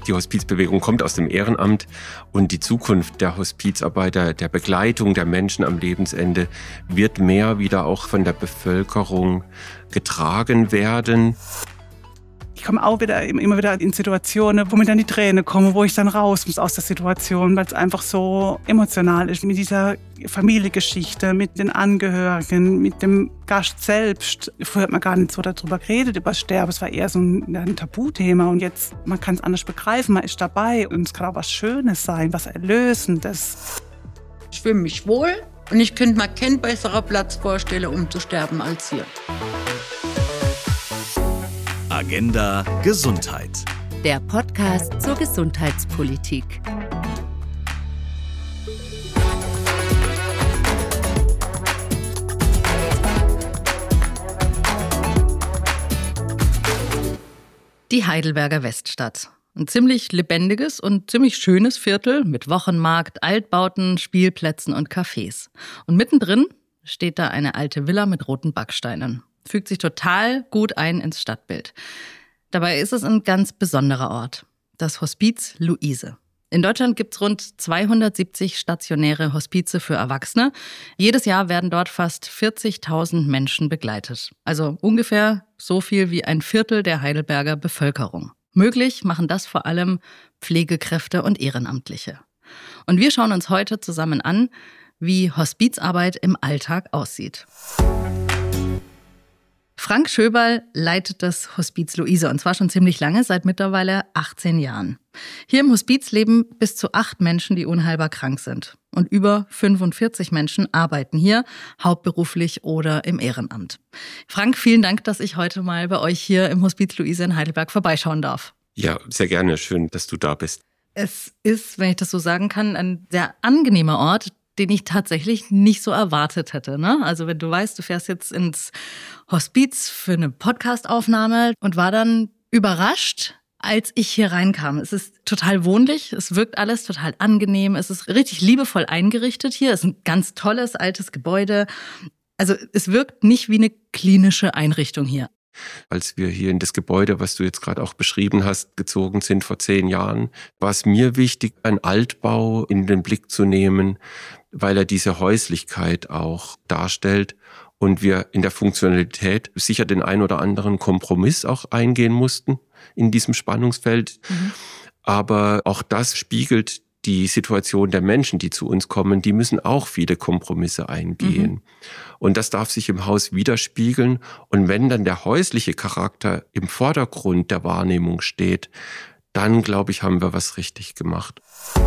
Die Hospizbewegung kommt aus dem Ehrenamt und die Zukunft der Hospizarbeiter, der Begleitung der Menschen am Lebensende wird mehr wieder auch von der Bevölkerung getragen werden. Ich komme auch immer wieder in Situationen, wo mir dann die Tränen kommen, wo ich dann raus muss aus der Situation, weil es einfach so emotional ist mit dieser Familiengeschichte, mit den Angehörigen, mit dem Gast selbst. Früher hat man gar nicht so darüber geredet, über Sterben. Es war eher so ein Tabuthema und jetzt, man kann es anders begreifen, man ist dabei und es kann auch was Schönes sein, was Erlösendes. Ich fühle mich wohl und ich könnte mir keinen besseren Platz vorstellen, um zu sterben als hier. Agenda Gesundheit. Der Podcast zur Gesundheitspolitik. Die Heidelberger Weststadt. Ein ziemlich lebendiges und ziemlich schönes Viertel mit Wochenmarkt, Altbauten, Spielplätzen und Cafés. Und mittendrin steht da eine alte Villa mit roten Backsteinen. Fügt sich total gut ein ins Stadtbild. Dabei ist es ein ganz besonderer Ort, das Hospiz Luise. In Deutschland gibt es rund 270 stationäre Hospize für Erwachsene. Jedes Jahr werden dort fast 40.000 Menschen begleitet. Also ungefähr so viel wie ein Viertel der Heidelberger Bevölkerung. Möglich machen das vor allem Pflegekräfte und Ehrenamtliche. Und wir schauen uns heute zusammen an, wie Hospizarbeit im Alltag aussieht. Frank Schöberl leitet das Hospiz Luise und zwar schon ziemlich lange, seit mittlerweile 18 Jahren. Hier im Hospiz leben bis zu 8 Menschen, die unheilbar krank sind. Und über 45 Menschen arbeiten hier, hauptberuflich oder im Ehrenamt. Frank, vielen Dank, dass ich heute mal bei euch hier im Hospiz Luise in Heidelberg vorbeischauen darf. Ja, sehr gerne. Schön, dass du da bist. Es ist, wenn ich das so sagen kann, ein sehr angenehmer Ort, den ich tatsächlich nicht so erwartet hätte, ne? Also wenn du weißt, du fährst jetzt ins Hospiz für eine Podcastaufnahme und war dann überrascht, als ich hier reinkam. Es ist total wohnlich, es wirkt alles total angenehm, es ist richtig liebevoll eingerichtet hier, es ist ein ganz tolles altes Gebäude. Also es wirkt nicht wie eine klinische Einrichtung hier. Als wir hier in das Gebäude, was du jetzt gerade auch beschrieben hast, gezogen sind vor 10 Jahren, war es mir wichtig, einen Altbau in den Blick zu nehmen, weil er diese Häuslichkeit auch darstellt und wir in der Funktionalität sicher den ein oder anderen Kompromiss auch eingehen mussten in diesem Spannungsfeld. Aber auch das spiegelt die Situation der Menschen, die zu uns kommen, die müssen auch viele Kompromisse eingehen. Und das darf sich im Haus widerspiegeln. Und wenn dann der häusliche Charakter im Vordergrund der Wahrnehmung steht, dann, glaube ich, haben wir was richtig gemacht.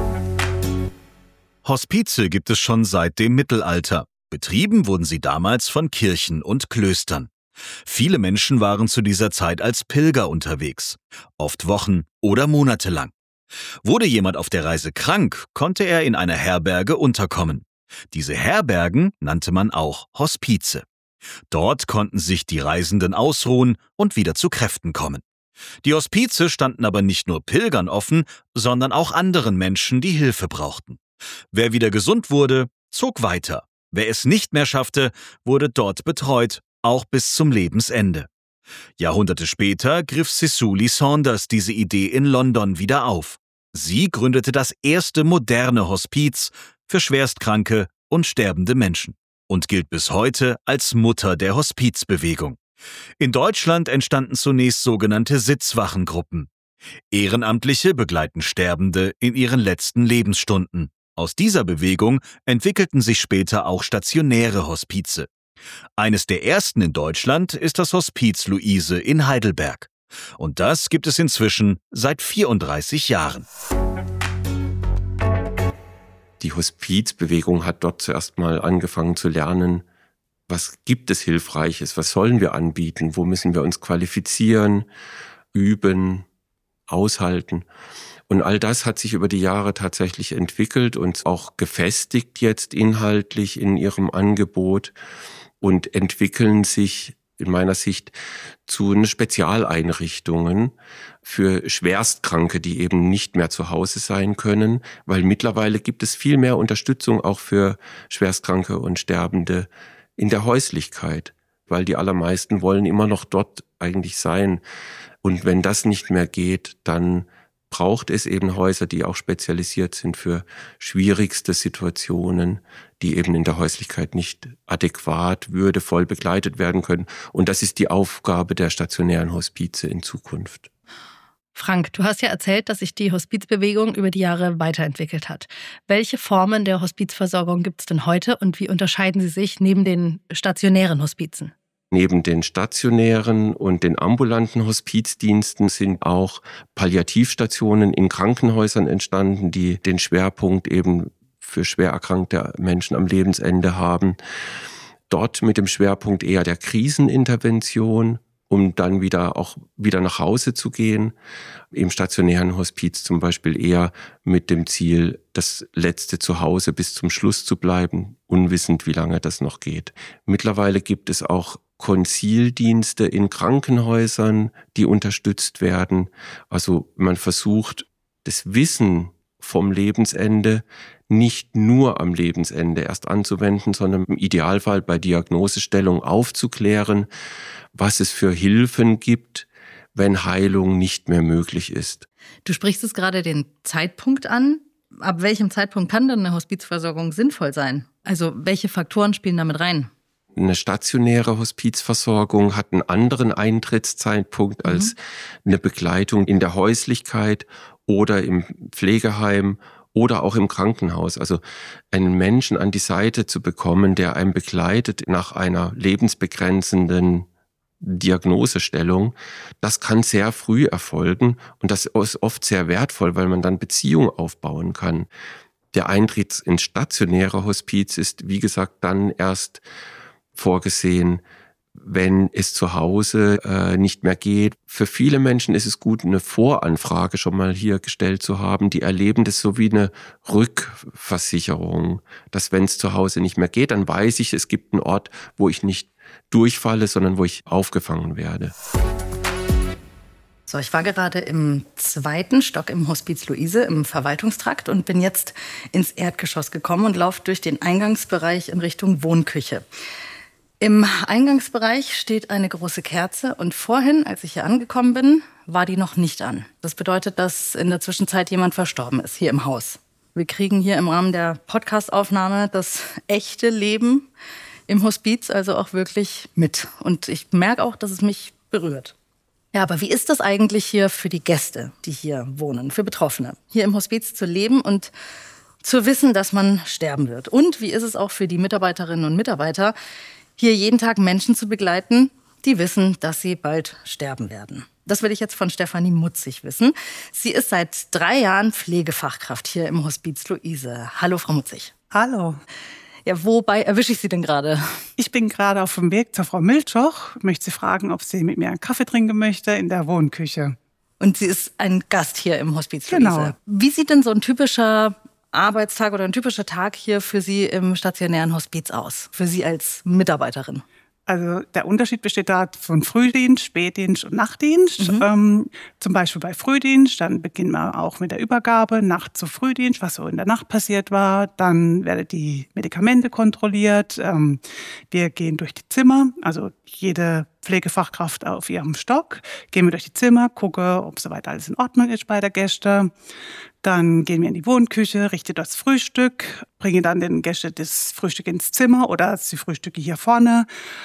Hospize gibt es schon seit dem Mittelalter. Betrieben wurden sie damals von Kirchen und Klöstern. Viele Menschen waren zu dieser Zeit als Pilger unterwegs, oft Wochen oder Monate lang. Wurde jemand auf der Reise krank, konnte er in einer Herberge unterkommen. Diese Herbergen nannte man auch Hospize. Dort konnten sich die Reisenden ausruhen und wieder zu Kräften kommen. Die Hospize standen aber nicht nur Pilgern offen, sondern auch anderen Menschen, die Hilfe brauchten. Wer wieder gesund wurde, zog weiter. Wer es nicht mehr schaffte, wurde dort betreut, auch bis zum Lebensende. Jahrhunderte später griff Cicely Saunders diese Idee in London wieder auf. Sie gründete das erste moderne Hospiz für schwerstkranke und sterbende Menschen und gilt bis heute als Mutter der Hospizbewegung. In Deutschland entstanden zunächst sogenannte Sitzwachengruppen. Ehrenamtliche begleiten Sterbende in ihren letzten Lebensstunden. Aus dieser Bewegung entwickelten sich später auch stationäre Hospize. Eines der ersten in Deutschland ist das Hospiz Luise in Heidelberg. Und das gibt es inzwischen seit 34 Jahren. Die Hospizbewegung hat dort zuerst mal angefangen zu lernen, was gibt es Hilfreiches, was sollen wir anbieten, wo müssen wir uns qualifizieren, üben, aushalten. Und all das hat sich über die Jahre tatsächlich entwickelt und auch gefestigt jetzt inhaltlich in ihrem Angebot und entwickeln sich in meiner Sicht zu Spezialeinrichtungen für Schwerstkranke, die eben nicht mehr zu Hause sein können, weil mittlerweile gibt es viel mehr Unterstützung auch für Schwerstkranke und Sterbende in der Häuslichkeit, weil die allermeisten wollen immer noch dort eigentlich sein. Und wenn das nicht mehr geht, dann braucht es eben Häuser, die auch spezialisiert sind für schwierigste Situationen, die eben in der Häuslichkeit nicht adäquat, würdevoll begleitet werden können. Und das ist die Aufgabe der stationären Hospize in Zukunft. Frank, du hast ja erzählt, dass sich die Hospizbewegung über die Jahre weiterentwickelt hat. Welche Formen der Hospizversorgung gibt es denn heute und wie unterscheiden sie sich neben den stationären Hospizen? Neben den stationären und den ambulanten Hospizdiensten sind auch Palliativstationen in Krankenhäusern entstanden, die den Schwerpunkt eben für schwer erkrankte Menschen am Lebensende haben. Dort mit dem Schwerpunkt eher der Krisenintervention, um dann wieder nach Hause zu gehen. Im stationären Hospiz zum Beispiel eher mit dem Ziel, das letzte Zuhause bis zum Schluss zu bleiben, unwissend, wie lange das noch geht. Mittlerweile gibt es auch Konzildienste in Krankenhäusern, die unterstützt werden. Also man versucht, das Wissen vom Lebensende nicht nur am Lebensende erst anzuwenden, sondern im Idealfall bei Diagnosestellung aufzuklären, was es für Hilfen gibt, wenn Heilung nicht mehr möglich ist. Du sprichst es gerade den Zeitpunkt an. Ab welchem Zeitpunkt kann denn eine Hospizversorgung sinnvoll sein? Also welche Faktoren spielen damit rein? Eine stationäre Hospizversorgung hat einen anderen Eintrittszeitpunkt als eine Begleitung in der Häuslichkeit oder im Pflegeheim oder auch im Krankenhaus. Also einen Menschen an die Seite zu bekommen, der einen begleitet nach einer lebensbegrenzenden Diagnosestellung, das kann sehr früh erfolgen und das ist oft sehr wertvoll, weil man dann Beziehungen aufbauen kann. Der Eintritt ins stationäre Hospiz ist, wie gesagt, dann erst vorgesehen, wenn es zu Hause nicht mehr geht. Für viele Menschen ist es gut, eine Voranfrage schon mal hier gestellt zu haben. Die erleben das so wie eine Rückversicherung, dass wenn es zu Hause nicht mehr geht, dann weiß ich, es gibt einen Ort, wo ich nicht durchfalle, sondern wo ich aufgefangen werde. So, ich war gerade im 2. Stock im Hospiz Luise im Verwaltungstrakt und bin jetzt ins Erdgeschoss gekommen und laufe durch den Eingangsbereich in Richtung Wohnküche. Im Eingangsbereich steht eine große Kerze und vorhin, als ich hier angekommen bin, war die noch nicht an. Das bedeutet, dass in der Zwischenzeit jemand verstorben ist, hier im Haus. Wir kriegen hier im Rahmen der Podcast-Aufnahme das echte Leben im Hospiz also auch wirklich mit. Und ich merke auch, dass es mich berührt. Ja, aber wie ist das eigentlich hier für die Gäste, die hier wohnen, für Betroffene, hier im Hospiz zu leben und zu wissen, dass man sterben wird? Und wie ist es auch für die Mitarbeiterinnen und Mitarbeiter, hier jeden Tag Menschen zu begleiten, die wissen, dass sie bald sterben werden? Das will ich jetzt von Stefanie Mutzig wissen. Sie ist seit 3 Jahren Pflegefachkraft hier im Hospiz Luise. Hallo, Frau Mutzig. Hallo. Ja, wobei erwische ich Sie denn gerade? Ich bin gerade auf dem Weg zur Frau Milchoch. Ich möchte Sie fragen, ob sie mit mir einen Kaffee trinken möchte in der Wohnküche. Und sie ist ein Gast hier im Hospiz Luise. Genau. Wie sieht denn so ein typischer Arbeitstag oder ein typischer Tag hier für Sie im stationären Hospiz aus? Für Sie als Mitarbeiterin? Also der Unterschied besteht da von Frühdienst, Spätdienst und Nachtdienst. Zum Beispiel bei Frühdienst, dann beginnen wir auch mit der Übergabe, Nacht zu Frühdienst, was so in der Nacht passiert war. Dann werden die Medikamente kontrolliert. Wir gehen durch die Zimmer, also jede Pflegefachkraft auf ihrem Stock. Gehen wir durch die Zimmer, gucken, ob soweit alles in Ordnung ist bei der Gäste. Dann gehen wir in die Wohnküche, richten dort das Frühstück, bringen dann den Gästen das Frühstück ins Zimmer oder die Frühstücke hier vorne.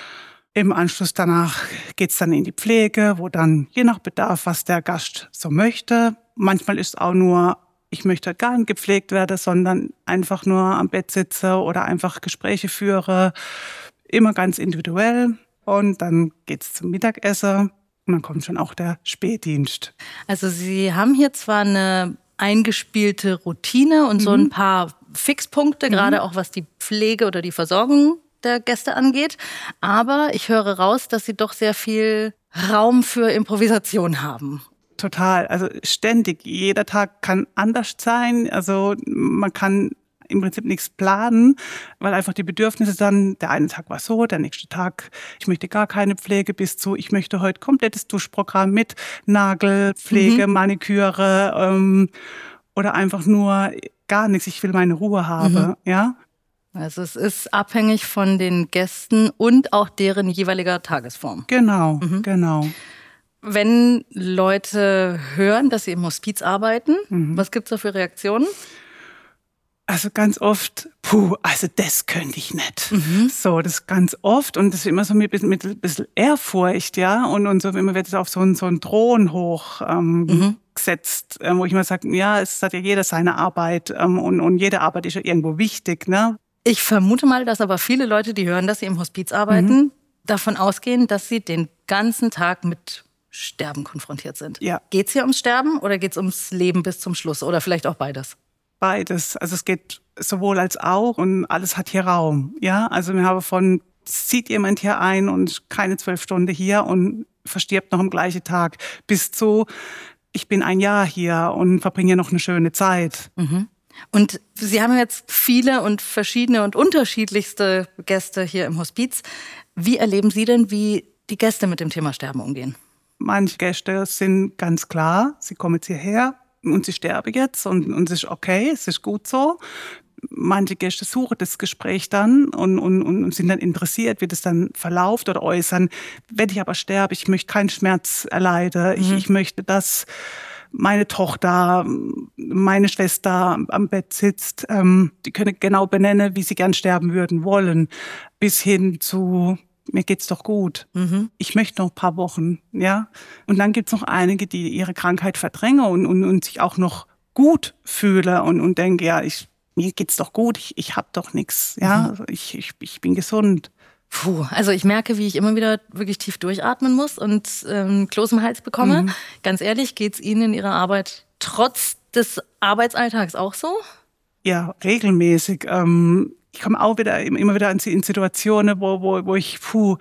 Im Anschluss danach geht's dann in die Pflege, wo dann je nach Bedarf, was der Gast so möchte. Manchmal ist auch nur, ich möchte gar nicht gepflegt werden, sondern einfach nur am Bett sitze oder einfach Gespräche führe. Immer ganz individuell. Und dann geht's zum Mittagessen und dann kommt schon auch der Spätdienst. Also Sie haben hier zwar eine eingespielte Routine und so ein paar Fixpunkte, gerade auch was die Pflege oder die Versorgung der Gäste angeht. Aber ich höre raus, dass Sie doch sehr viel Raum für Improvisation haben. Total, also ständig. Jeder Tag kann anders sein. Also man kann im Prinzip nichts planen, weil einfach die Bedürfnisse dann, der eine Tag war so, der nächste Tag, ich möchte gar keine Pflege, bis zu, ich möchte heute komplettes Duschprogramm mit Nagelpflege, Maniküre oder einfach nur gar nichts, ich will meine Ruhe haben, ja. Also es ist abhängig von den Gästen und auch deren jeweiliger Tagesform. Genau, genau. Wenn Leute hören, dass sie im Hospiz arbeiten, was gibt's da für Reaktionen? Also ganz oft, also das könnte ich nicht. So, das ganz oft. Und das ist immer so mit ein bisschen Ehrfurcht, ja. Und so immer wird es auf so einen Thron hoch gesetzt, wo ich mal sage, ja, es hat ja jeder seine Arbeit und jede Arbeit ist ja irgendwo wichtig, ne? Ich vermute mal, dass aber viele Leute, die hören, dass sie im Hospiz arbeiten, davon ausgehen, dass sie den ganzen Tag mit Sterben konfrontiert sind. Ja. Geht's hier ums Sterben oder geht's ums Leben bis zum Schluss? Oder vielleicht auch beides? Beides. Also es geht sowohl als auch und alles hat hier Raum. Ja, also wir haben zieht jemand hier ein und ist keine 12 Stunden hier und verstirbt noch am gleichen Tag, bis zu, ich bin ein Jahr hier und verbringe noch eine schöne Zeit. Und Sie haben jetzt viele und verschiedene und unterschiedlichste Gäste hier im Hospiz. Wie erleben Sie denn, wie die Gäste mit dem Thema Sterben umgehen? Manche Gäste sind ganz klar, sie kommen jetzt hierher und sie sterben jetzt und es ist okay, es ist gut so. Manche Gäste suchen das Gespräch dann und sind dann interessiert, wie das dann verläuft oder äußern. Wenn ich aber sterbe, ich möchte keinen Schmerz erleiden, ich möchte, dass meine Tochter, meine Schwester am Bett sitzt, die können genau benennen, wie sie gern sterben würden wollen, bis hin zu mir geht's doch gut. Ich möchte noch ein paar Wochen, ja. Und dann gibt's noch einige, die ihre Krankheit verdrängen und sich auch noch gut fühlen und denken, ja, mir geht's doch gut, ich hab doch nichts, ja. Ich bin gesund. Also ich merke, wie ich immer wieder wirklich tief durchatmen muss und Kloß im Hals bekomme. Ganz ehrlich, geht's Ihnen in Ihrer Arbeit trotz des Arbeitsalltags auch so? Ja, regelmäßig. Ich komme auch immer wieder in Situationen, wo ich,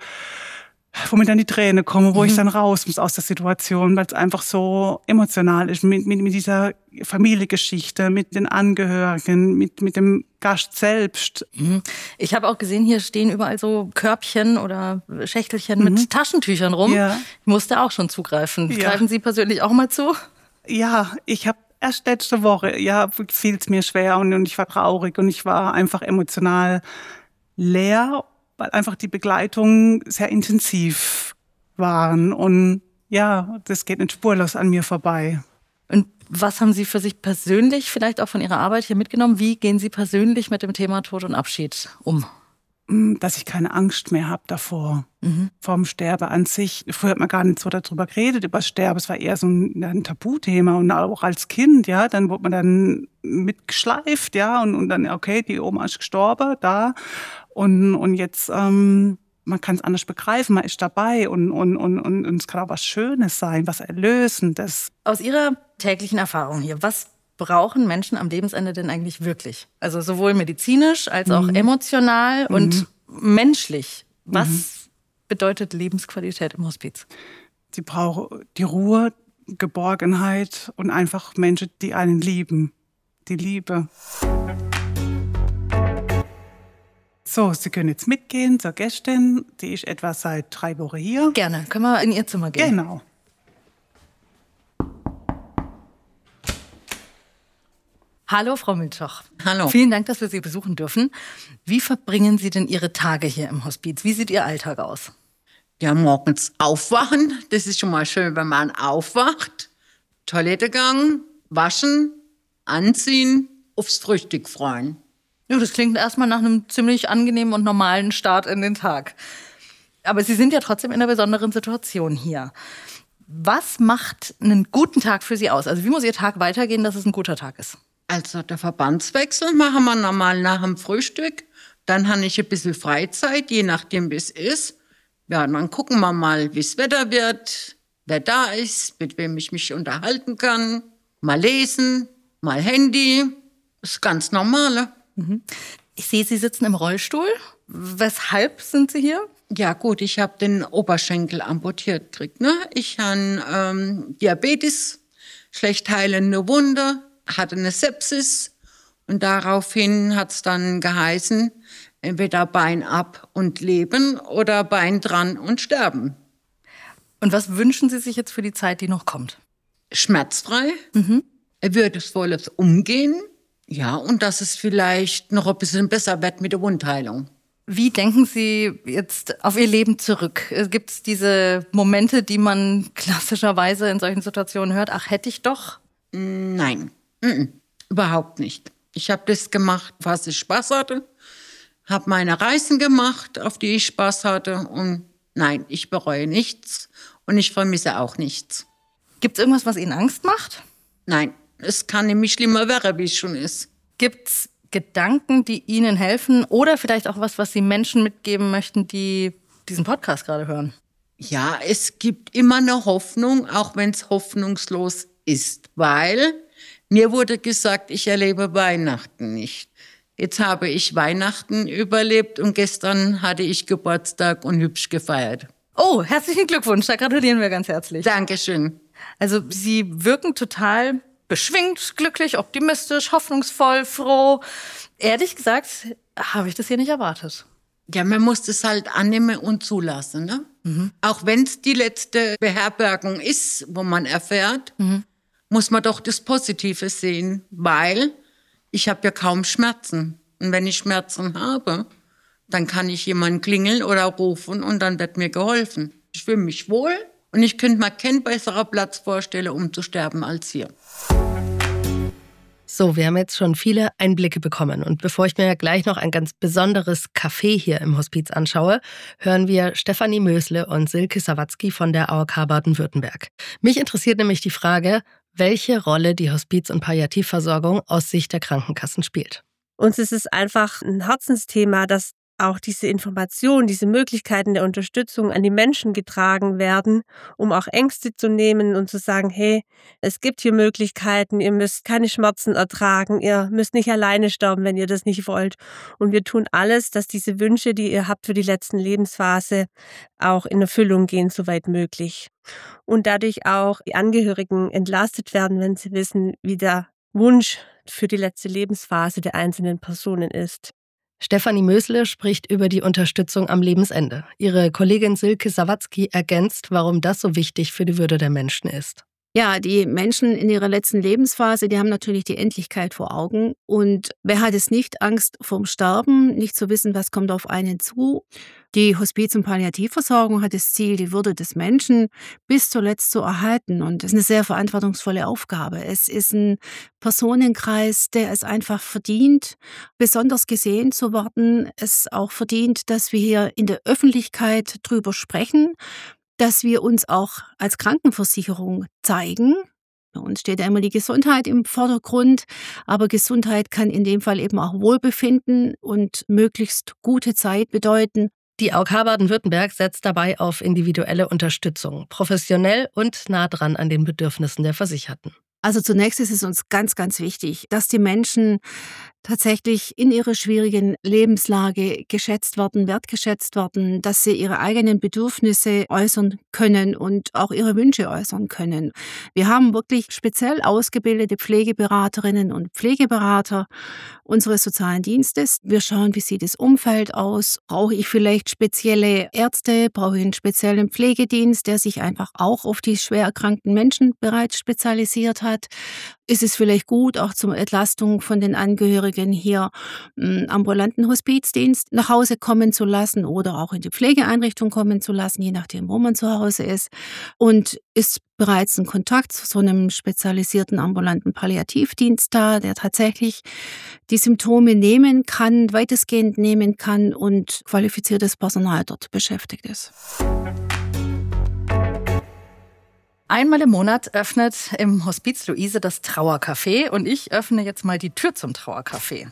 wo mir dann die Tränen kommen, wo ich dann raus muss aus der Situation, weil es einfach so emotional ist, mit dieser Familiengeschichte, mit den Angehörigen, mit dem Gast selbst. Ich habe auch gesehen, hier stehen überall so Körbchen oder Schächtelchen mit Taschentüchern rum. Ja. Ich musste auch schon zugreifen. Ja. Greifen Sie persönlich auch mal zu? Ja, ich habe erst letzte Woche, fiel es mir schwer und ich war traurig und ich war einfach emotional leer, weil einfach die Begleitung sehr intensiv waren und ja, das geht nicht spurlos an mir vorbei. Und was haben Sie für sich persönlich vielleicht auch von Ihrer Arbeit hier mitgenommen? Wie gehen Sie persönlich mit dem Thema Tod und Abschied um? Dass ich keine Angst mehr habe davor, vom Sterben an sich. Früher hat man gar nicht so darüber geredet, über das Sterben. Es war eher so ein Tabuthema und auch als Kind, ja, dann wurde man dann mitgeschleift, ja, und dann, okay, die Oma ist gestorben, da. Und jetzt, man kann es anders begreifen, man ist dabei und es kann auch was Schönes sein, was Erlösendes. Aus Ihrer täglichen Erfahrung hier, was brauchen Menschen am Lebensende denn eigentlich wirklich? Also sowohl medizinisch als auch emotional und menschlich. Was bedeutet Lebensqualität im Hospiz? Sie brauchen die Ruhe, Geborgenheit und einfach Menschen, die einen lieben. Die Liebe. So, Sie können jetzt mitgehen zur Gästin. Die ist etwa seit 3 Wochen hier. Gerne. Können wir in Ihr Zimmer gehen? Genau. Hallo, Frau Milchoch. Hallo. Vielen Dank, dass wir Sie besuchen dürfen. Wie verbringen Sie denn Ihre Tage hier im Hospiz? Wie sieht Ihr Alltag aus? Ja, morgens aufwachen. Das ist schon mal schön, wenn man aufwacht. Toilettegang, waschen, anziehen, aufs Frühstück freuen. Ja, das klingt erstmal nach einem ziemlich angenehmen und normalen Start in den Tag. Aber Sie sind ja trotzdem in einer besonderen Situation hier. Was macht einen guten Tag für Sie aus? Also wie muss Ihr Tag weitergehen, dass es ein guter Tag ist? Also der Verbandswechsel machen wir normal nach dem Frühstück. Dann habe ich ein bisschen Freizeit, je nachdem, wie es ist. Ja, dann gucken wir mal, wie das Wetter wird, wer da ist, mit wem ich mich unterhalten kann. Mal lesen, mal Handy. Das ist ganz normal. Ich sehe, Sie sitzen im Rollstuhl. Weshalb sind Sie hier? Ja gut, ich habe den Oberschenkel amputiert gekriegt. Ne? Ich habe Diabetes, schlecht heilende Wunde, hatte eine Sepsis und daraufhin hat es dann geheißen, entweder Bein ab und leben oder Bein dran und sterben. Und was wünschen Sie sich jetzt für die Zeit, die noch kommt? Schmerzfrei, würdevolles Umgehen, ja, und dass es vielleicht noch ein bisschen besser wird mit der Wundheilung. Wie denken Sie jetzt auf Ihr Leben zurück? Gibt es diese Momente, die man klassischerweise in solchen Situationen hört? Ach, hätte ich doch? Nein, überhaupt nicht. Ich habe das gemacht, was ich Spaß hatte, habe meine Reisen gemacht, auf die ich Spaß hatte. Und nein, ich bereue nichts und ich vermisse auch nichts. Gibt es irgendwas, was Ihnen Angst macht? Nein, es kann nämlich schlimmer werden, wie es schon ist. Gibt es Gedanken, die Ihnen helfen oder vielleicht auch was Sie Menschen mitgeben möchten, die diesen Podcast gerade hören? Ja, es gibt immer eine Hoffnung, auch wenn es hoffnungslos ist, weil mir wurde gesagt, ich erlebe Weihnachten nicht. Jetzt habe ich Weihnachten überlebt und gestern hatte ich Geburtstag und hübsch gefeiert. Oh, herzlichen Glückwunsch, da gratulieren wir ganz herzlich. Dankeschön. Also Sie wirken total beschwingt, glücklich, optimistisch, hoffnungsvoll, froh. Ehrlich gesagt, habe ich das hier nicht erwartet. Ja, man muss das halt annehmen und zulassen, ne? Auch wenn es die letzte Beherbergung ist, wo man erfährt, muss man doch das Positive sehen, weil ich habe ja kaum Schmerzen. Und wenn ich Schmerzen habe, dann kann ich jemanden klingeln oder rufen und dann wird mir geholfen. Ich fühle mich wohl und ich könnte mir keinen besseren Platz vorstellen, um zu sterben als hier. So, wir haben jetzt schon viele Einblicke bekommen. Und bevor ich mir gleich noch ein ganz besonderes Café hier im Hospiz anschaue, hören wir Stefanie Mösle und Silke Sawatzki von der AOK Baden-Württemberg. Mich interessiert nämlich die Frage, welche Rolle die Hospiz- und Palliativversorgung aus Sicht der Krankenkassen spielt. Uns ist es einfach ein Herzensthema, dass auch diese Informationen, diese Möglichkeiten der Unterstützung an die Menschen getragen werden, um auch Ängste zu nehmen und zu sagen, hey, es gibt hier Möglichkeiten, ihr müsst keine Schmerzen ertragen, ihr müsst nicht alleine sterben, wenn ihr das nicht wollt. Und wir tun alles, dass diese Wünsche, die ihr habt für die letzten Lebensphase, auch in Erfüllung gehen, soweit möglich. Und dadurch auch die Angehörigen entlastet werden, wenn sie wissen, wie der Wunsch für die letzte Lebensphase der einzelnen Personen ist. Stefanie Mösle spricht über die Unterstützung am Lebensende. Ihre Kollegin Silke Sawatzki ergänzt, warum das so wichtig für die Würde der Menschen ist. Ja, die Menschen in ihrer letzten Lebensphase, die haben natürlich die Endlichkeit vor Augen. Und wer hat es nicht, Angst vorm Sterben, nicht zu wissen, was kommt auf einen zu? Die Hospiz- und Palliativversorgung hat das Ziel, die Würde des Menschen bis zuletzt zu erhalten. Und das ist eine sehr verantwortungsvolle Aufgabe. Es ist ein Personenkreis, der es einfach verdient, besonders gesehen zu werden. Es auch verdient, dass wir hier in der Öffentlichkeit drüber sprechen, dass wir uns auch als Krankenversicherung zeigen. Bei uns steht ja immer die Gesundheit im Vordergrund, aber Gesundheit kann in dem Fall eben auch Wohlbefinden und möglichst gute Zeit bedeuten. Die AOK Baden-Württemberg setzt dabei auf individuelle Unterstützung, professionell und nah dran an den Bedürfnissen der Versicherten. Also zunächst ist es uns ganz, ganz wichtig, dass die Menschen tatsächlich in ihrer schwierigen Lebenslage geschätzt werden, wertgeschätzt werden, dass sie ihre eigenen Bedürfnisse äußern können und auch ihre Wünsche äußern können. Wir haben wirklich speziell ausgebildete Pflegeberaterinnen und Pflegeberater unseres sozialen Dienstes. Wir schauen, wie sieht das Umfeld aus? Brauche ich vielleicht spezielle Ärzte? Brauche ich einen speziellen Pflegedienst, der sich einfach auch auf die schwer erkrankten Menschen bereits spezialisiert hat? Ist es vielleicht gut, auch zur Entlastung von den Angehörigen hier einen ambulanten Hospizdienst nach Hause kommen zu lassen oder auch in die Pflegeeinrichtung kommen zu lassen, je nachdem, wo man zu Hause ist? Und ist bereits ein Kontakt zu so einem spezialisierten ambulanten Palliativdienst da, der tatsächlich die Symptome nehmen kann, weitestgehend nehmen kann und qualifiziertes Personal dort beschäftigt ist? Einmal im Monat öffnet im Hospiz Luise das Trauercafé und ich öffne jetzt mal die Tür zum Trauercafé.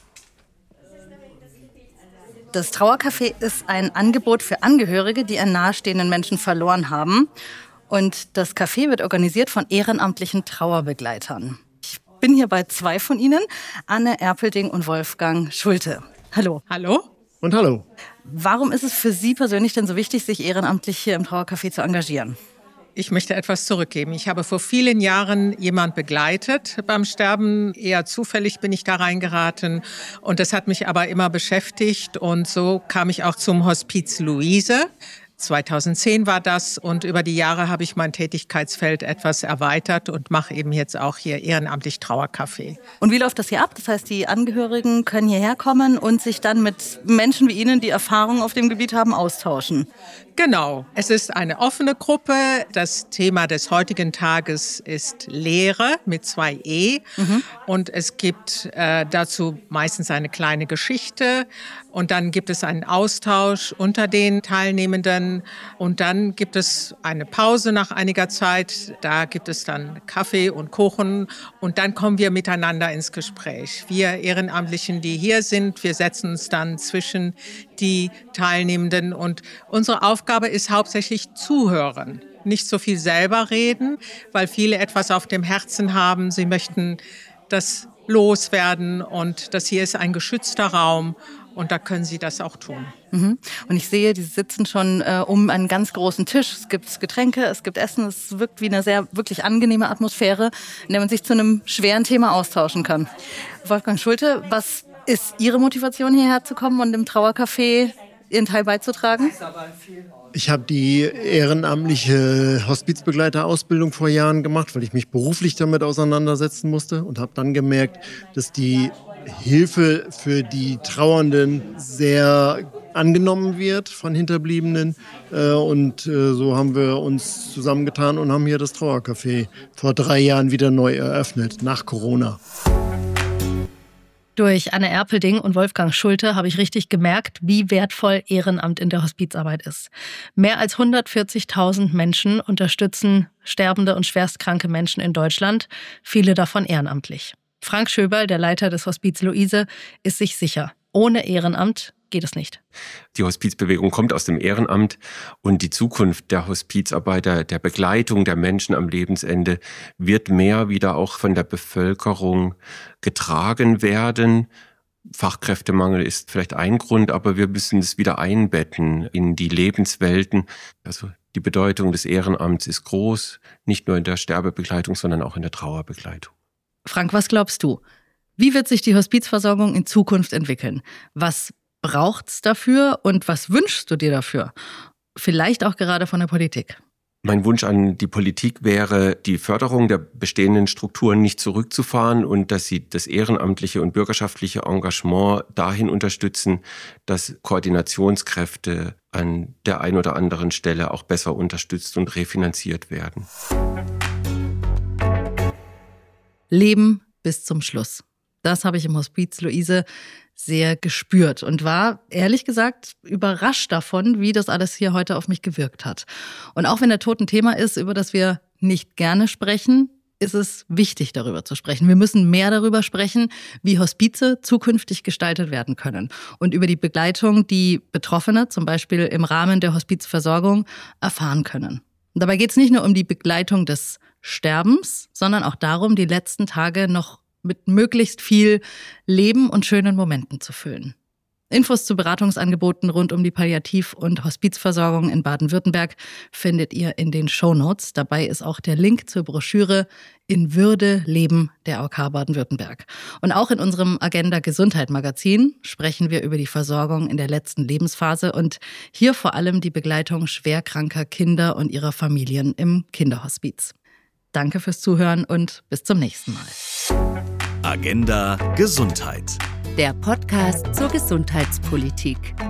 Das Trauercafé ist ein Angebot für Angehörige, die einen nahestehenden Menschen verloren haben. Und das Café wird organisiert von ehrenamtlichen Trauerbegleitern. Ich bin hier bei zwei von ihnen, Anne Erpelding und Wolfgang Schulte. Hallo. Hallo. Und hallo. Warum ist es für Sie persönlich denn so wichtig, sich ehrenamtlich hier im Trauercafé zu engagieren? Ich möchte etwas zurückgeben. Ich habe vor vielen Jahren jemand begleitet beim Sterben. Eher zufällig bin ich da reingeraten. Und das hat mich aber immer beschäftigt. Und so kam ich auch zum Hospiz Luise. 2010 war das und über die Jahre habe ich mein Tätigkeitsfeld etwas erweitert und mache eben jetzt auch hier ehrenamtlich Trauercafé. Und wie läuft das hier ab? Das heißt, die Angehörigen können hierher kommen und sich dann mit Menschen wie Ihnen, die Erfahrung auf dem Gebiet haben, austauschen. Genau, es ist eine offene Gruppe. Das Thema des heutigen Tages ist Lehre mit 2 E. Und es gibt dazu meistens eine kleine Geschichte. Und dann gibt es einen Austausch unter den Teilnehmenden. Und dann gibt es eine Pause nach einiger Zeit. Da gibt es dann Kaffee und Kuchen. Und dann kommen wir miteinander ins Gespräch. Wir Ehrenamtlichen, die hier sind, wir setzen uns dann zwischen die Teilnehmenden. Und unsere Aufgabe ist hauptsächlich zuhören. Nicht so viel selber reden, weil viele etwas auf dem Herzen haben. Sie möchten das loswerden. Und das hier ist ein geschützter Raum. Und da können Sie das auch tun. Und ich sehe, die sitzen schon um einen ganz großen Tisch. Es gibt Getränke, es gibt Essen. Es wirkt wie eine sehr wirklich angenehme Atmosphäre, in der man sich zu einem schweren Thema austauschen kann. Wolfgang Schulte, was ist Ihre Motivation, hierher zu kommen und im Trauercafé Ihren Teil beizutragen? Ich habe die ehrenamtliche Hospizbegleiterausbildung vor Jahren gemacht, weil ich mich beruflich damit auseinandersetzen musste und habe dann gemerkt, dass die Hilfe für die Trauernden sehr angenommen wird von Hinterbliebenen. Und so haben wir uns zusammengetan und haben hier das Trauercafé vor 3 Jahren wieder neu eröffnet, nach Corona. Durch Anne Erpelding und Wolfgang Schulte habe ich richtig gemerkt, wie wertvoll Ehrenamt in der Hospizarbeit ist. Mehr als 140.000 Menschen unterstützen sterbende und schwerstkranke Menschen in Deutschland, viele davon ehrenamtlich. Frank Schöberl, der Leiter des Hospiz Luise, ist sich sicher, ohne Ehrenamt geht es nicht. Die Hospizbewegung kommt aus dem Ehrenamt und die Zukunft der Hospizarbeiter, der Begleitung der Menschen am Lebensende wird mehr wieder auch von der Bevölkerung getragen werden. Fachkräftemangel ist vielleicht ein Grund, aber wir müssen es wieder einbetten in die Lebenswelten. Also die Bedeutung des Ehrenamts ist groß, nicht nur in der Sterbebegleitung, sondern auch in der Trauerbegleitung. Frank, was glaubst du? Wie wird sich die Hospizversorgung in Zukunft entwickeln? Was braucht's dafür und was wünschst du dir dafür? Vielleicht auch gerade von der Politik. Mein Wunsch an die Politik wäre, die Förderung der bestehenden Strukturen nicht zurückzufahren und dass sie das ehrenamtliche und bürgerschaftliche Engagement dahin unterstützen, dass Koordinationskräfte an der einen oder anderen Stelle auch besser unterstützt und refinanziert werden. Leben bis zum Schluss. Das habe ich im Hospiz Luise sehr gespürt und war, ehrlich gesagt, überrascht davon, wie das alles hier heute auf mich gewirkt hat. Und auch wenn der Tod ein Thema ist, über das wir nicht gerne sprechen, ist es wichtig, darüber zu sprechen. Wir müssen mehr darüber sprechen, wie Hospize zukünftig gestaltet werden können und über die Begleitung, die Betroffene zum Beispiel im Rahmen der Hospizversorgung erfahren können. Und dabei geht es nicht nur um die Begleitung des Sterbens, sondern auch darum, die letzten Tage noch mit möglichst viel Leben und schönen Momenten zu füllen. Infos zu Beratungsangeboten rund um die Palliativ- und Hospizversorgung in Baden-Württemberg findet ihr in den Shownotes. Dabei ist auch der Link zur Broschüre In Würde leben der AOK Baden-Württemberg. Und auch in unserem Agenda Gesundheit Magazin sprechen wir über die Versorgung in der letzten Lebensphase und hier vor allem die Begleitung schwerkranker Kinder und ihrer Familien im Kinderhospiz. Danke fürs Zuhören und bis zum nächsten Mal. Agenda Gesundheit. Der Podcast zur Gesundheitspolitik.